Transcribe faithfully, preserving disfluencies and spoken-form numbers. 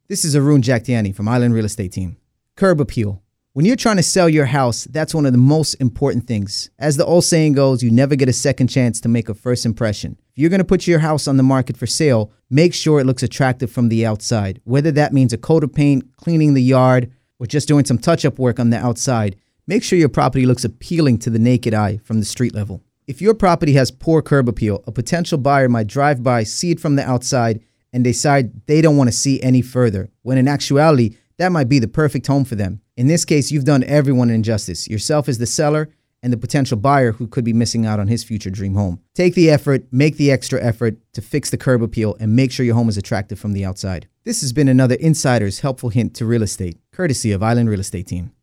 This is Arun Jagtiani from Island Real Estate Team. Curb appeal. When you're trying to sell your house, that's one of the most important things. As the old saying goes, you never get a second chance to make a first impression. If you're going to put your house on the market for sale, make sure it looks attractive from the outside. Whether that means a coat of paint, cleaning the yard, or just doing some touch-up work on the outside, make sure your property looks appealing to the naked eye from the street level. If your property has poor curb appeal, a potential buyer might drive by, see it from the outside, and decide they don't want to see any further, when in actuality, that might be the perfect home for them. In this case, you've done everyone an injustice, yourself as the seller and the potential buyer who could be missing out on his future dream home. Take the effort, make the extra effort to fix the curb appeal, and make sure your home is attractive from the outside. This has been another Insider's Helpful Hint to Real Estate, courtesy of Island Real Estate Team.